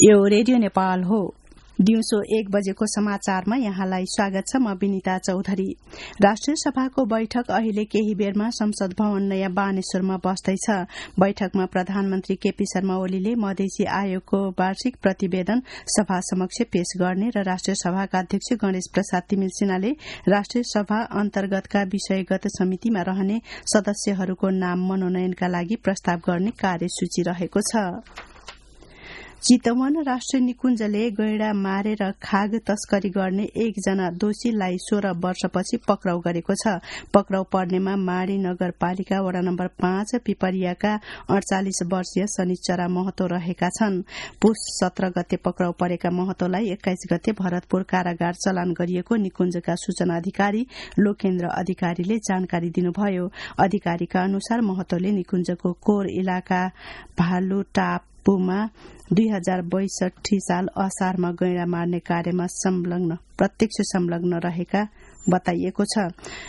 यो रेडियो नेपाल हो। दिउँसो 1 बजेको समाचारमा यहाँलाई स्वागत छ। म विनिता चौधरी। राष्ट्रिय सभाको बैठक अहिले केही बेरमा संसद भवन नयाँ बानेश्वरमा बस्दैछ। बैठकमा प्रधानमन्त्री केपी शर्मा ओलीले मधेसी आयोगको वार्षिक प्रतिवेदन सभा समक्ष पेश गर्ने र राष्ट्रिय सभाका अध्यक्ष गणेश प्रसाद तिमिल सिन्हाले राष्ट्रिय सभा अन्तर्गतका विषयगत समितिमा रहने सदस्यहरूको नाम मनोनयनका लागि प्रस्ताव गर्ने कार्यसूची रहेको छ। चितवन राष्ट्रिय निकुञ्जले गैंडा मारेर खाग तस्करी गर्ने एकजना दोषीलाई 16 वर्षपछि पक्राउ गरेको छ। पक्राउ पर्नेमा माडी नगरपालिका वडा नम्बर 5 पिपरियाका 48 वर्षीय शनिचरा महतो रहेका छन्। पुष 17 गते पक्राउ परेका महतोलाई 21 गते भरतपुर कारागार चलान गरिएको निकुञ्जका सूचना अधिकारी लोकेन्द्र अधिकारीले जानकारी दिनुभयो। अधिकारीका अनुसार महतोले निकुञ्जको कोर इलाका भालुटापुमा 2062 साल असारमा गैंडा मार्ने कार्यमा प्रत्यक्ष संलग्न रहेका बताइएको छ।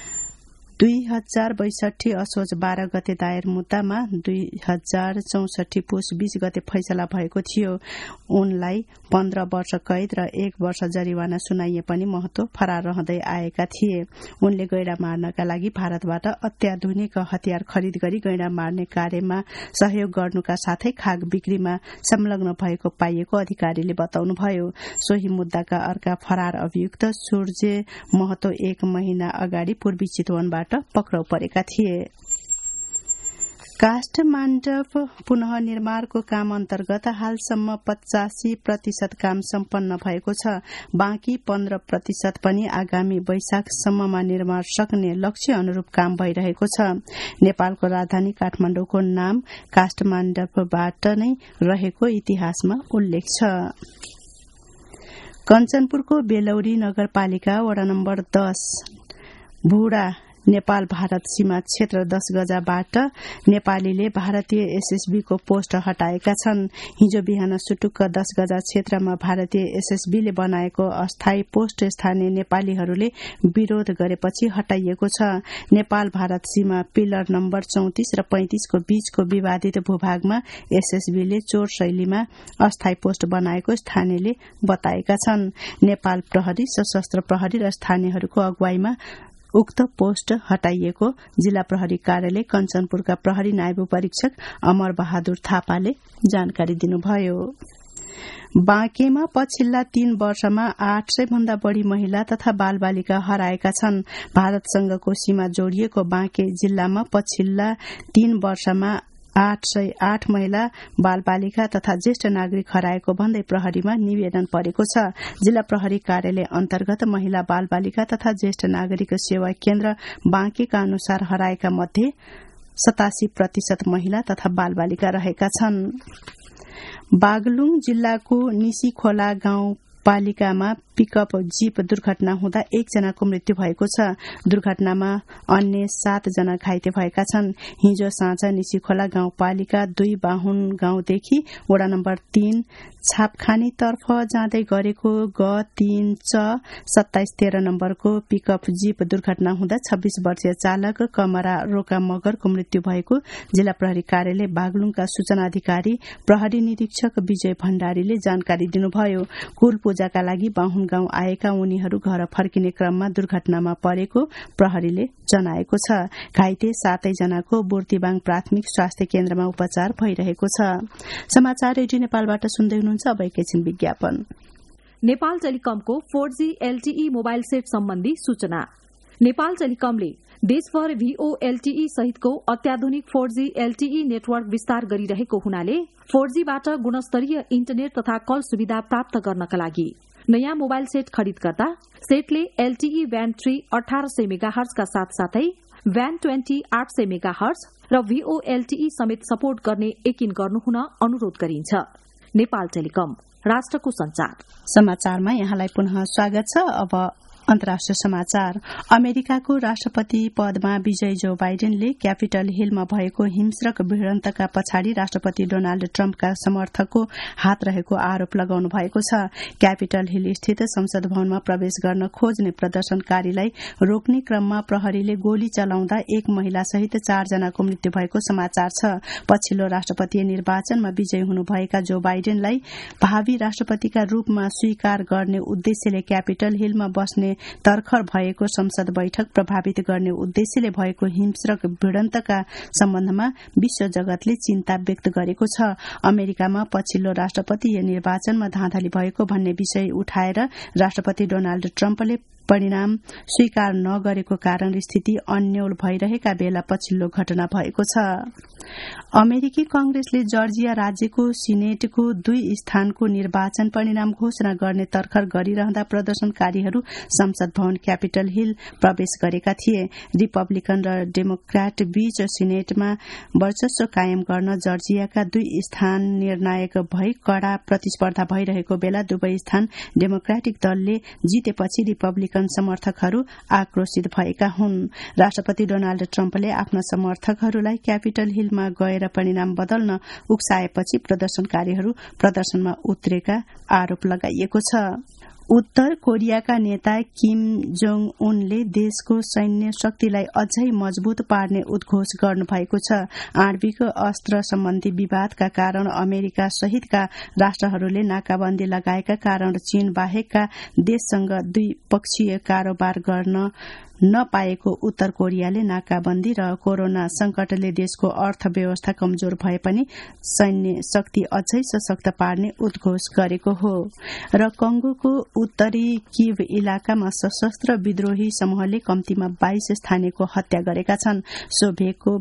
2062 असोज 12 गते दायर मुद्दामा 2064 पुष 20 गते फैसला भएको थियो। उनलाई 15 वर्ष कैद र 1 वर्ष जरिवाना सुनाइए पनि महतो फरार रहँदै आएका थिए। उनले गैंडा मार्नका लागि भारतबाट अत्याधुनिक हतियार खरिद गरी गैंडा मार्ने कार्यमा सहयोग गर्नुका साथै खाग बिक्रीमा संलग्न भएको पाइएको अधिकारीले बताउनुभयो। सोही मुद्दाका अर्का फरार अभियुक्त सूर्य महतो 1 महिना अगाडि पूर्वी चितवनबाट पक्राउ परेका थिए। काष्ठ मण्डप पुनः निर्माणको काम अन्तर्गत हालसम्म 85% काम सम्पन्न भएको छ। बाँकी 15% पनि आगामी वैशाखसम्ममा निर्माण सक्ने लक्ष्य अनुरूप काम भइरहेको छ। नेपालको राजधानी काठमाडौँको नाम काष्ठ मण्डपबाट नै रहेको इतिहासमा उल्लेख छ। कञ्चनपुरको बेलौरी नगरपालिका वडा नम्बर 10 भुडा नेपाल भारत सीमा क्षेत्र 10 गजाबाट नेपालीले भारतीय एसएसबी को पोस्ट हटाएका छन्। हिजो बिहान सुटुक्क 10 गजा क्षेत्रमा भारतीय एसएसबी ले बनाएको अस्थायी पोस्ट स्थानीय नेपालीहरूले विरोध गरेपछि हटाइएको छ। नेपाल भारत सीमा पिलर नम्बर 34 र 35 को बीचको विवादित भूभागमा एसएसबी ले चोर शैलीमा अस्थायी पोस्ट बनाएको स्थानीयले बताएका छन्। नेपाल प्रहरी, सशस्त्र प्रहरी र स्थानीयहरूको अगुवाईमा उक्त पोस्ट हटाइएको जिल्ला प्रहरी कार्यालय कञ्चनपुरका प्रहरी नायब परीक्षक अमर बहादुर थापाले जानकारी दिनुभयो। बाँकेमा पछिल्ला 3 वर्षमा 800 भन्दा बढ़ी महिला तथा बालबालिका हराएका छन्। भारतसँगको सीमा जोडिएको बाँके जिल्लामा पछिल्ला 3 वर्षमा 808 महिला बालबालिका तथा ज्येष्ठ नागरिक हराएको भन्दै प्रहरीमा निवेदन परेको छ। जिल्ला प्रहरी कार्यालय अन्तर्गत महिला बालबालिका तथा ज्येष्ठ नागरिक सेवा केन्द्र बाँकेका अनुसार हराएका मध्ये 87% महिला तथा बालबालिका रहेका छन्। बागलुङ जिल्लाको निसीखोला गाउँपालिकामा पिकअप जीप दुर्घटना हुँदा 1 जनाको मृत्यु भएको छ। दुर्घटनामा अन्य 7 जना घाइते भएका छन्। हिजो साँझ निसीखोला गाउँपालिका 2 बाहुन गाउँदेखि वडा नम्बर 3 छापखानी तर्फ जाँदै गरेको G3 च 2713 नम्बरको पिकअप जीप दुर्घटना हुँदा 26 वर्षीय चालक कमरा रोका मगरको मृत्यु भएको जिल्ला प्रहरी कार्यालय बागलुङका सूचना अधिकारी प्रहरी निरीक्षक विजय भण्डारीले जानकारी दिनुभयो। कुल पूजाका लागि बाहुन गाउँ आएका उनीहरू घर फर्किने क्रममा दुर्घटनामा परेको प्रहरीले जनाएको छ। घाइते 7 जनाको बुर्तिबाङ प्राथमिक स्वास्थ्य केन्द्रमा उपचार भइरहेको छ। समाचार रेडियो नेपालबाट सुन्दै हुनुहुन्छ। अब एकैछिन विज्ञापन। नेपाल टेलिकमको 4G LTE मोबाइल सेट सम्बन्धी सूचना। नेपाल टेलिकमले देशभर VOLTE सहितको अत्याधुनिक 4G LTE नेटवर्क विस्तार गरिरहेको हुनाले 4G बाट गुणस्तरीय इन्टरनेट तथा कल सुविधा प्राप्त गर्नका लागि नयाँ मोबाइल सेट खरिद गर्दा सेटले LTE ब्यान्ड 3 1800 मेगाहर्ज का साथसाथै ब्यान्ड 20 800 मेगाहर्ज र VOLTE समेत सपोर्ट गर्ने यकिन गर्नुहुन अनुरोध गरिन्छ। नेपाल टेलिकम, राष्ट्रको संचार। समाचारमा यहाँलाई पुनः स्वागत छ। अब अन्तर्राष्ट्रिय समाचार। अमेरिकाको राष्ट्रपति पदमा विजयी जो बाइडेनले क्यापिटल हिलमा भएको हिंस्रक भिडन्तका पछाडि राष्ट्रपति डोनाल्ड ट्रम्पका समर्थकको हात रहेको आरोप लगाउनु भएको छ। क्यापिटल हिल स्थित संसद भवनमा प्रवेश गर्न खोज्ने प्रदर्शनकारीलाई रोक्ने क्रममा प्रहरीले गोली चलाउँदा एक महिला सहित 4 जनाको मृत्यु भएको समाचार छ। पछिल्लो राष्ट्रपतीय निर्वाचनमा विजयी हुनुभएका जो बाइडेनलाई भावी राष्ट्रपतिका रूपमा स्वीकार गर्ने उद्देश्यले क्यापिटल हिलमा बस्ने तर्खर भएको संसद बैठक प्रभावित गर्ने उद्देश्यले भएको हिंस्रक भिडन्तका सम्बन्धमा विश्व जगतले चिन्ता व्यक्त गरेको छ। अमेरिकामा पछिल्लो राष्ट्रपतीय निर्वाचनमा धाँधली भएको भन्ने विषय उठाएर राष्ट्रपति डोनाल्ड ट्रम्पले परिणाम स्वीकार नगरेको कारण स्थिति अन्यल भइरहेका बेला पछिल्लो घटना भएको छ। अमेरिकी कांग्रेसले जर्जिया राज्यको सिनेटको 2 स्थानको निर्वाचन परिणाम घोषणा गर्ने तर्खर गरिरहँदा प्रदर्शनकारीहरू संसद भवन क्यापिटल हिल प्रवेश गरेका थिए। रिपब्लिकन र डेमोक्रेट बीच सिनेटमा वर्चस्व कायम गर्न जर्जियाका 2 स्थान निर्णायक भई कड़ा प्रतिस्पर्धा भइरहेको बेला दुवै स्थान डेमोक्रेटिक दलले जितेपछि रिपब्लिकन समर्थकहरू आक्रोशित भएका हुन्। राष्ट्रपति डोनाल्ड ट्रम्पले आफ्ना समर्थकहरूलाई क्यापिटल हिलमा गएर परिणाम बदल्न उक्साएपछि प्रदर्शनकारीहरू प्रदर्शनमा उत्रेका आरोप लगाइएको छ। उत्तर कोरियाका नेता किम जोङ उनले देशको सैन्य शक्तिलाई अझै मजबूत पार्ने उद्घोष गर्नुभएको छ। आणविक अस्त्र सम्बन्धी विवादका कारण अमेरिका सहितका राष्ट्रहरूले नाकाबन्दी लगाएका कारण चीन बाहेकका देशसँग द्विपक्षीय कारोबार गर्न नपाएको उत्तर कोरियाले नाकाबन्दी र कोरोना संकटले देशको अर्थव्यवस्था कमजोर भए पनि सैन्य शक्ति अझै सशक्त पार्ने उद्घोष गरेको हो। र कंगोको उत्तरी किभ इलाकामा सशस्त्र विद्रोही समूहले कम्तीमा 22 स्थानीयको हत्या गरेका छन्। सो भेगको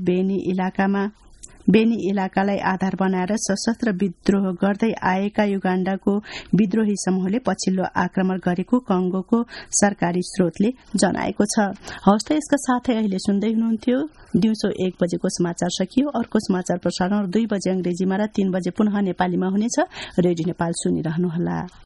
बेनी इलाकालाई आधार बनाएर सशस्त्र विद्रोह गर्दै आएका युगाण्डाको विद्रोही समूहले पछिल्लो आक्रमण गरेको कंगोको सरकारी स्रोतले जनाएको छ। हवस् त यसका साथै अहिले सुन्दै हुनुहुन्थ्यो दिउँसो 1 बजेको समाचार सकियो। अर्को समाचार प्रसारण 2 बजे अंग्रेजीमा र 3 बजे पुनः नेपालीमा हुनेछ। रेडियो नेपाल सुनिरहनुहोला।